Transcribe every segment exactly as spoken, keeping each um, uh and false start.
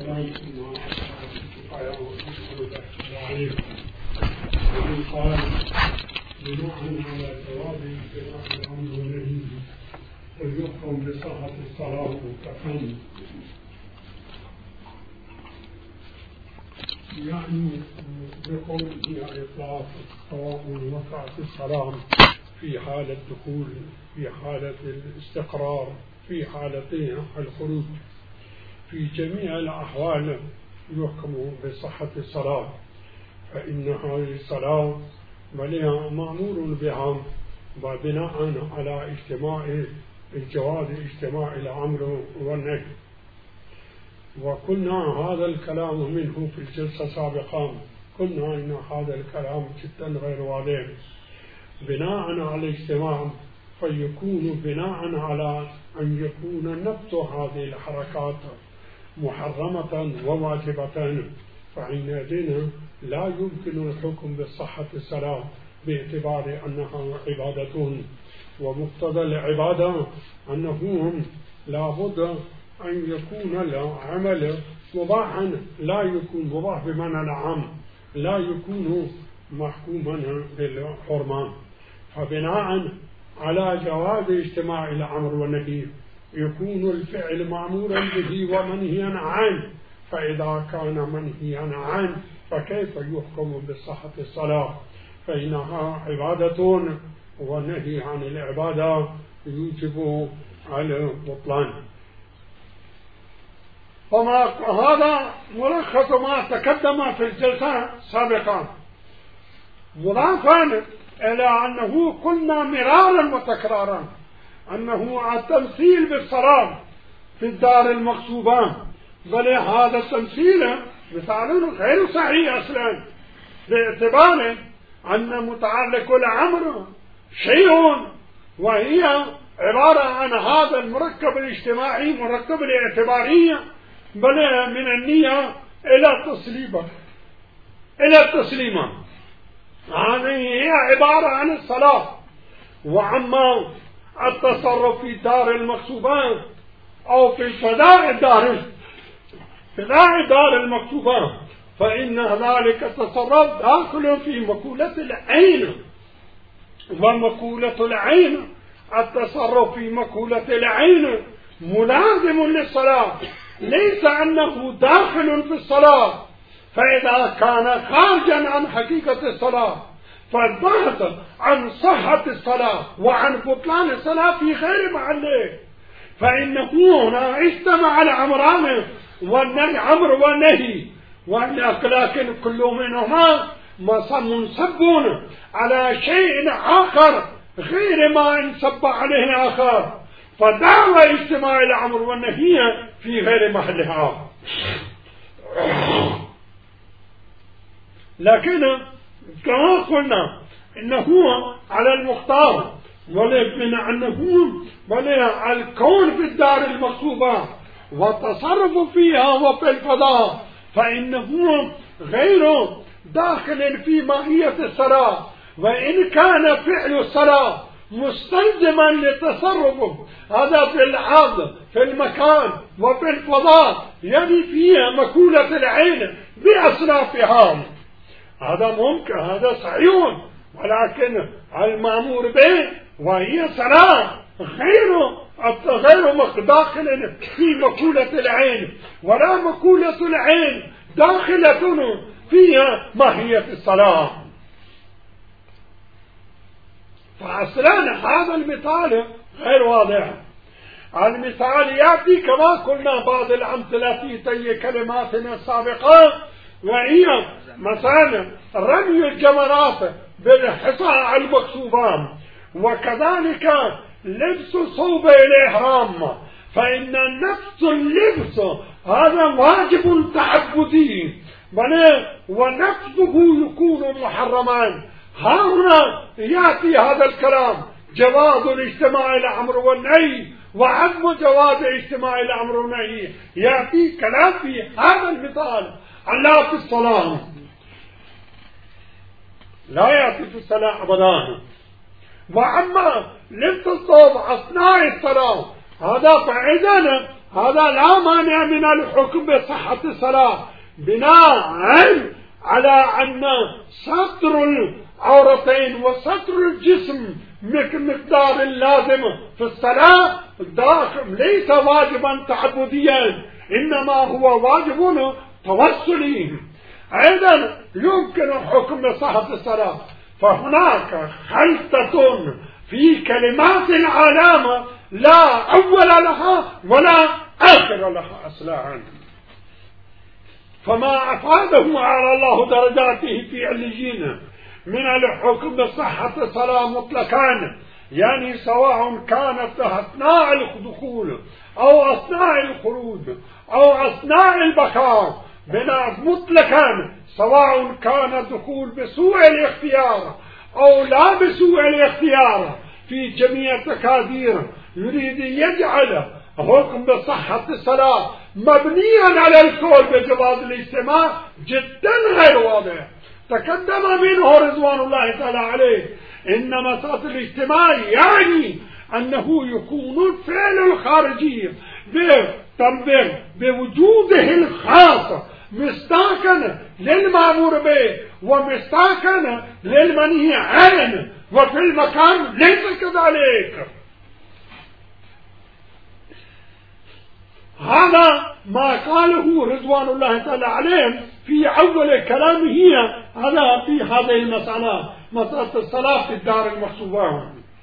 والسلام على عليه ومن قال بناء على جواب اتباع الامر والنهي فليحكم بصحة الصلاة كفن، يعني بقوله على الإطلاق سواء وقعت الصلاة في حالة دخول، في حالة الاستقرار، في حالة الخروج، في جميع الأحوال يحكم بصحة الصلاة، فإن هذه الصلاة مأمور بها وبناء على اجتماع الجواز اجتماع الأمر والنهي. وكنا هذا الكلام منه في الجلسة السابقة، قلنا إن هذا الكلام جدا غير واضح بناء على الاجتماع، فيكون بناء على أن يكون نفس هذه الحركات محرمة وواجبة، فحينئذ لا يمكن الحكم بصحة الصلاة باعتبار أنها عبادة، ومقتضى العبادة أنه لا بد أن يكون العمل مباحا، لا يكون مباح بمعنى العام، لا يكون محكوما بالحرمان. فبناء على جواز اجتماع الأمر والنهي يكون الفعل مأمورا به ومنهيا عنه، فإذا كان منهيا عنه فكيف يحكم بصحة الصلاة؟ فإنها عبادة، والنهي عن العبادة يوجب على البطلان. فما هذا ملخص ما تقدم في الجلسة السابقة، مضافا إلى أنه قلنا مرارا وتكرارا أنه التمثيل بالصلاة في الدار المغصوبة، بل هذا التمثيل مثال غير صحيح أصلا، باعتبار أن متعلق الأمر شيء وهي عبارة عن هذا المركب الاجتماعي مركب الاعتباري، بل من النية إلى التسليم إلى التسليم هذه هي عبارة عن الصلاة. وعما التصرف في دار المغصوبة أو في فداء الدار فداء الدار المغصوبة، فإن ذلك التصرف داخل في مقولة العين، ومقولة العين التصرف في مقولة العين ملازم للصلاة، ليس أنه داخل في الصلاة، فإذا كان خارجا عن حقيقة الصلاة فالبحث عن صحة الصلاة وعن بطلان الصلاة في غير محله، فإنه هنا اجتمع الأمران والنهي أمر والنهي، ولكن كل منهما منصب على شيء آخر غير ما انصب عليه آخر، فدعوى اجتماع الأمر والنهي في غير محلها. لكن كما قلنا إنه على المختار ولكن أنه ولا الكون في الدار المغصوبة والتصرف فيها وفي الفضاء، فإنه غير داخل في ماهية الصلاة، وإن كان فعل الصلاة مستلزما للتصرف هذا في الأرض في المكان وفي الفضاء، يعني فيها مقولة العين بأصنافها، هذا ممكن، هذا صحيح، ولكن المأمور به وهي صلاة غير غير داخل في مقولة العين، ولا مقولة العين داخلة فيها ماهية الصلاة. فأصلا هذا المثال غير واضح. المثال يأتي كما قلنا بعض الأمثلة في كلماتنا السابقة، وهي مثلا رمي الجمرات بالحصى المغصوبة، وكذلك لبس صوب الإحرام، فإن نفس اللبس هذا واجب تعبدي ونفسه يكون محرما. هنا يأتي هذا الكلام جواز الاجتماع الأمر والنهي وعدم جواز اجتماع الأمر والنهي، يأتي كلام في هذا المثال لا في الصلاة، لا يأتي في الصلاة أبدا. وأما لبس الصوب أثناء الصلاة هذا فإذن هذا لا مانع من الحكم بصحة الصلاة بناء على أن ستر العورتين وستر الجسم مقدار اللازم في الصلاة داخل ليس واجبا تعبديا، إنما هو واجب توسلي. أيضا يمكن الحكم بصحة الصلاة، فهناك خلطة في كلمات العلامة لا أول لها ولا آخر لها أصلا، فما أفاده على الله درجاته في عليين من الحكم بصحة الصلاة مطلقا، يعني سواء كانت أثناء الدخول أو أثناء الخروج أو أثناء البقاء بنا مطلقا، سواء كان الدخول بسوء الاختيار أو لا بسوء الاختيار، في جميع التكادير يريد يجعل حكم بصحة الصلاة مبنيا على القول بجواز الاجتماع جدا غير واضح. تقدم منه رضوان الله تعالى عليه إن مسألة الاجتماع يعني أنه يكون الفعل الخارجي بوجوده الخاص مستاكن للمأمور به ومستاكن للمنهي عنه، وفي المكان ليس كذلك. هذا ما قاله رضوان الله تعالى عليه في أول كلامه هذا في هذه المسألة، مسألة الصلاة في الدار المخصوبة.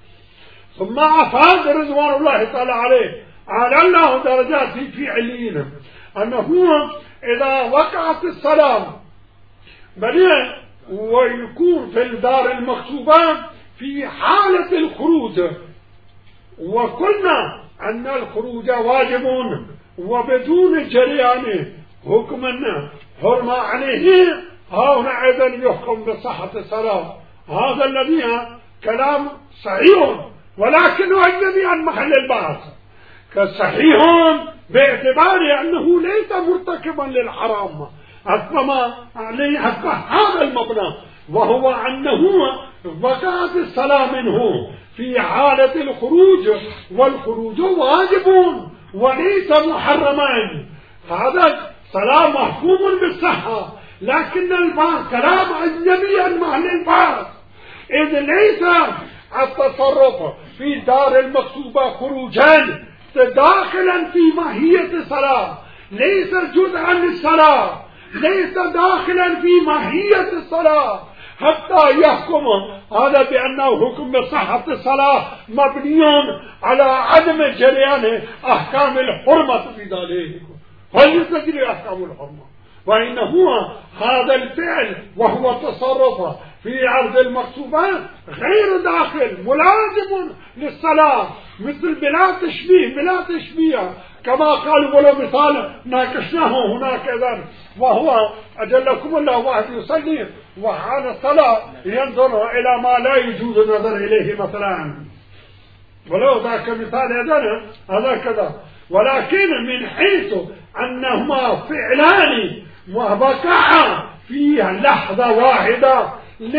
ثم أفاد رضوان الله تعالى عليه على الله درجاته في عليين أنه إذا وقعت الصلاة بل ويكون في الدار المخصوبة في حالة الخروج، وقلنا أن الخروج واجب وبدون جريان حكما حرم عليه، هنا أيضا يحكم بصحة الصلاة. هذا الذي كلام صحيح ولكنه أجنبي عن محل البحث، كصحيح باعتبار أنه ليس مرتكبا للحرام أصلا عليه هذا المبنى، وهو أنه وقعت الصلاة منه في حالة الخروج، والخروج واجب وليس محرما. هذا صلاة محكوم بالصحة، لكن البعض كلام أجنبي عن محل البحث، إذ ليس التصرف في دار المكتوبة خروجا داخلا في ماهية الصلاة، ليس جزءا للصلاة، ليس داخلا في ماهية الصلاة حتى يحكم هذا بأنه حكم بصحة الصلاة مبني على عدم جريان أحكام الحرمة في ذلك، هل تجري أحكام الحرمة؟ وإنه هذا الفعل وهو تصرف في عرض المقصوبات غير داخل ملازم للصلاة، مثل بلا تشبيه بلا تشبيه كما قال ولو مثال ناقشناه هناك إذن، وهو أجلكم الله واحد يصلي وحال الصلاة ينظر إلى ما لا يجوز النظر إليه مثلا، ولو ذاك مثال إذن هذا كذا، ولكن من حيث أنهما فعلان وبقع فيها لحظة واحدة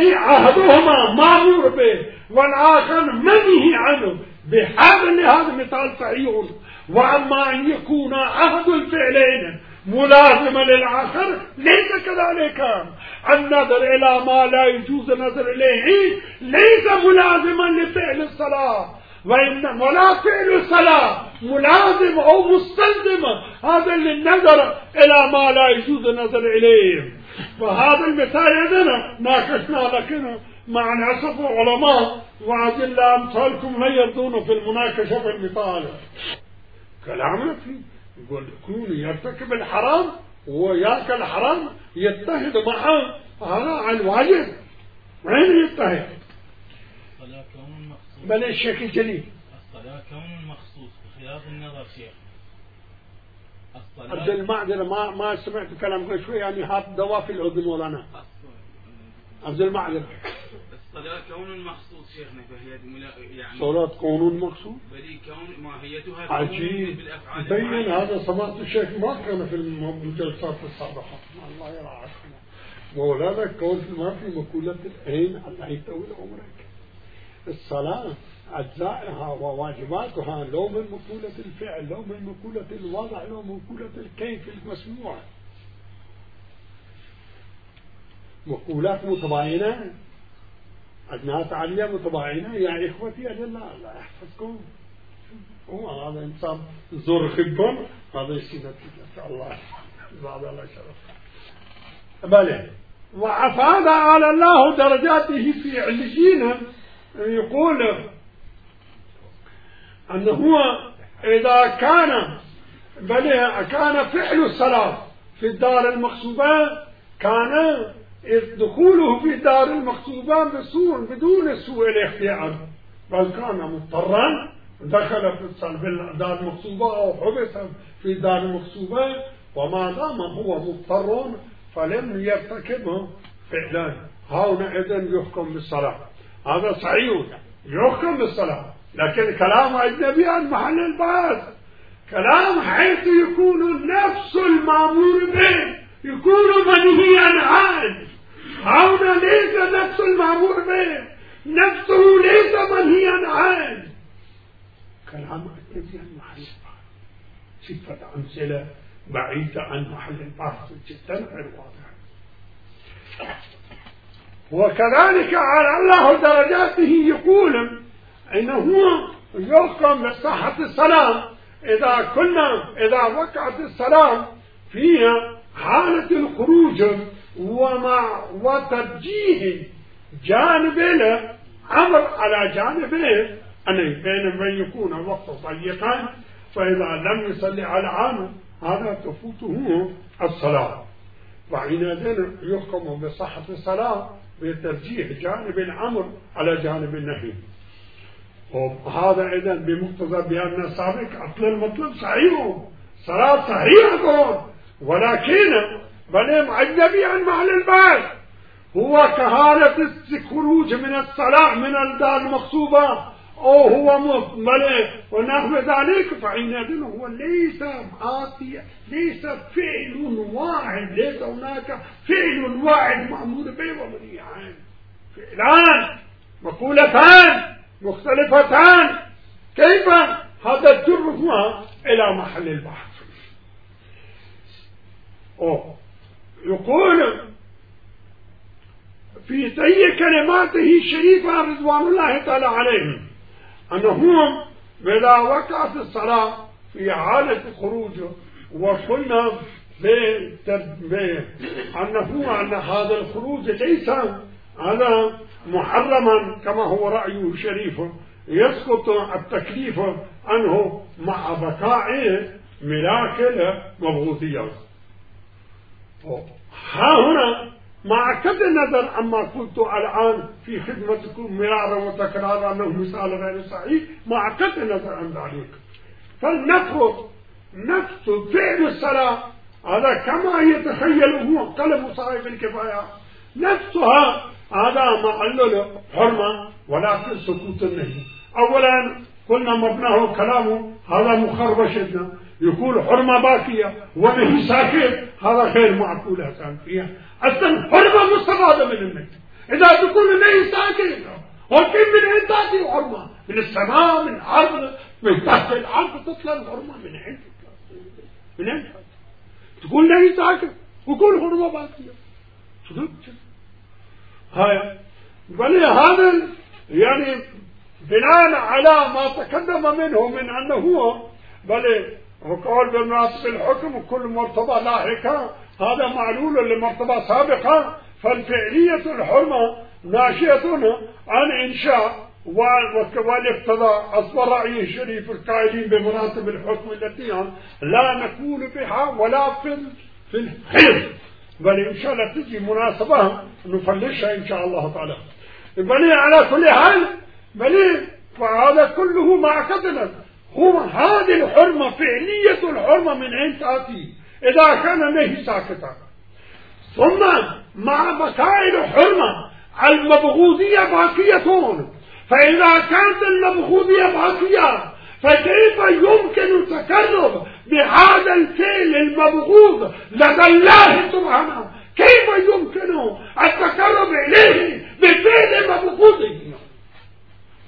لأحدهما مأمور به والآخر منهي عنه بهذا لهذا مثال صحيح. وأما أن يكون أحد الفعلين ملازما للآخر ليس كذلك، النظر إلى ما لا يجوز النظر إليه ليس ملازما لفعل الصلاة، وإن ولا فعل الصلاة ملازم أو مستلزم هذا للنظر إلى ما لا يجوز النظر إليه. وهذا المثال عندنا ناقشنا، لكن مع الأسف العلماء وعدل أمثالكم لا يرضون في المناقشة في المثال. كلامنا فيه يقول يكون يرتكب الحرام وياكل الحرام يتحد معه، هذا عن الواجب وين يتحد؟ بل الشكل جليل الصلاة كون مخصوص بخلاف النظر شيخ. عبد المعذرة ما ما سمعت كلام شوي، يعني هات دواء في الأذن ولا أنا عبد المعذرة. الصلاة كون مخصوص شيخنا، فهي يعني صلاة كون مخصوص بدي كون ماهيتها عجيب بين هذا. سمعت الشيخ ما كان في الجلسات السابقة الله يرعاكم مولانا، كون ما في مقولة العين الله يطول عمرك، الصلاة أجزائها وواجباتها لو من مقولة الفعل، لو من مقولة الوضع، لو من مقولة الكيف المسموع، مقولات متباينة، أجناس عالية متباينة. يا إخوتي أجل الله يحفظكم، هو هذا إنسان زور خبهم، هذا يصير نتيجة الله بعد الله شرف. بلى وأفاد على الله درجاته في عليين، يقول أنه هو إذا كان بل كان فعل الصلاة في الدار المقصوبة كان دخوله في الدار المقصوبة بسوء بدون سوء الاختيار، بل كان مضطرا دخل في الدار المقصوبة أو حبس في الدار المقصوبة، وما دام هو مضطر فلم يرتكبه فعلا هنا إذن يحكم بالصلاة. هذا صحيح يحكم بالصلاة، لكن كلام أجنبي عن محل البحث، كلام حيث يكون نفس المأمور به يكون منهيا عنه. هنا ليس نفس المأمور به، نفسه ليس منهيا عنه، كلام أجنبي عن محل البحث، صفة أمثلة بعيدة عن محل البحث جدا غير واضحة. وكذلك على الله درجاته يقول إنه يحكم بصحة الصلاة إذا كنا إذا وقعت الصلاة فيها حالة الخروج ومع وترجيح جانب الأمر على جانبه، أن بين من يكون الوقت ضيقا فإذا لم يصلي على عام هذا تفوته الصلاة، وحينئذ يحكم بصحة الصلاة بترجيح جانب الأمر على جانب النهي. وهذا إذن بمقتضى بأن السابق أصل المطلب صحيح، صلاة صحيحة، ولكن بل أجنبي عن محل البحث، هو كهالة الخروج من الصلاة من الدار المقصوبة أو هو مقبل ونحو ذلك، فحينئذ هو ليس آتي، ليس فعل واحد، ليس هناك فعل واحد مأمور به ومنهي عنه، فعلان مقولتان مختلفتان، كيف هذا الجر هو إلى محل البحث. أوه. يقول في طي كلماته الشريفة رضوان الله تعالى عليهم أنه إذا وقعت الصلاة في حالة خروج، وقلنا أنه أن هذا الخروج ليس هذا محرما كما هو رأيه الشريف، يسقط التكليف عنه مع بقاء ملاك مبغوثية. ها هنا مع كد النظر عما قلت الآن في خدمتكم مرارا وتكرارا أنه مثال غير صحيح، مع كد النظر عن ذلك، فلنفرض نفس فعل الصلاة هذا كما يتخيله قلم صاحب الكفاية نفسها هذا معلل حرمة، ولكن سكوت النهي. أولا قلنا مبناه كلامه هذا مخربشتنا، يقول حرمة باقية ونهي ساكت، هذا غير معقول أصلا فيها، أصلا حرمة مستفادة من النهي. إذا تقول النهي ساكت ولكن من أين تأتي حرمة؟ من السماء، من الأرض، من تحت الأرض تطلع الحرمة من أين؟ من أين؟ تقول نهي ساكت وتقول حرمة باقية، هاي بل هذا يعني بناء على ما تقدم منه من أنه هو بل وقال بمناسب الحكم وكل مرتبة لاحقة، هذا معلول لمرتبة سابقة، فالفعلية الحرمة ناشئة عن إنشاء والاقتضاء أصبر رأيه الشريف القائلين بمراتب الحكم التي لا نقول بها ولا في في الحلم، بل إن شاء الله تجي مناسبة نفلشها إن شاء الله تعالى. بل على كل حال بل فهذا كله مع قتل هو هذه الحرمة فعلية الحرمة من أين تأتي إذا كان النهي ساكتا، ثم مع بقاء الحرمة المبغوضية باقية، فإذا كانت المبغوضية باقية فكيف يمكن التقرب بهذا الفعل المبغوض لدى الله سبحانه؟ كيف يمكن التقرب إليه بفعل مبغوض؟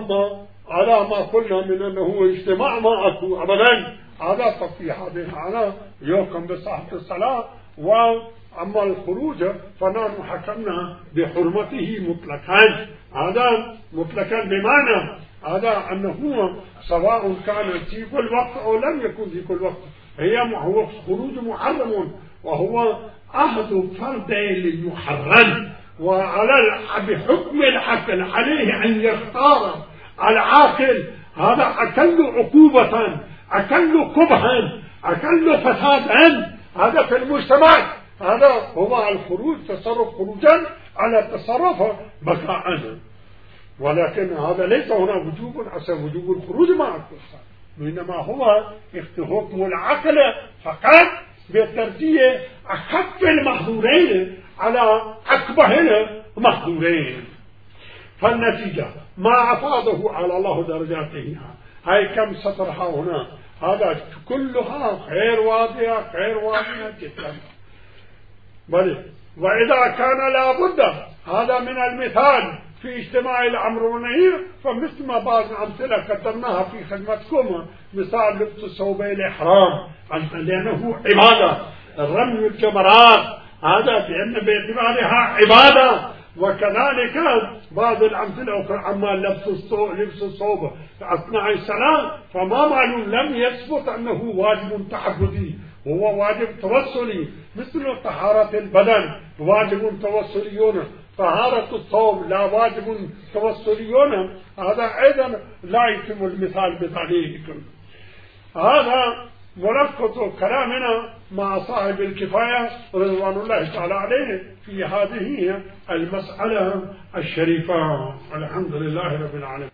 أما على ما قلنا من أنه اجتماع ما أكو أبدا هذا ففي هذه الحالة يحكم بصحة الصلاة. وأما الخروج فنحن حكمنا بحرمته مطلقا، هذا مطلقا بمعنى هذا أنه سواء كان في كل وقت أو لم يكن في كل وقت، هي هو خروج محرم وهو أحد فردين للمحرم، وعلى بحكم العقل عليه أن يختار العاقل هذا أكل عقوبة أكل قبحا أكل فسادا هذا في المجتمع. هذا هو الخروج، تصرف خروجا على التصرف بقاء. ولكن هذا ليس هنا وجوب عسى وجوب الخروج مع القصة، وإنما هو حكم العقل فقط بترجيح أخف المحظورين على أكبه المحظورين. فالنتيجة ما أفاضه على الله درجاتها هاي كم سطرها هنا، هذا كلها غير واضحة غير واضحة جدا. بل وإذا كان لابد هذا من المثال في اجتماع الأمر والنهي فمثل ما بعض الأمثلة قدمناها في خدمتكم، مثال لبس ثوبي الإحرام لأنه عبادة، رمي الجمرات هذا بأن باعتبارها عبادة، وكذلك بعض الأمثلة أخرى عما لبس الثوب لبس الثوب أثناء الصلاة فما معلوم لم يثبت أنه واجب تعبدي، هو واجب توسلي مثل طهارة البدن واجب توسلي، طهارة الثوب لا واجب توسلي، هذا أيضا لا يتم المثال بذلك. هذا ملخص كلامنا مع صاحب الكفاية رضوان الله تعالى عليه في هذه المسألة الشريفة. الحمد لله رب العالمين.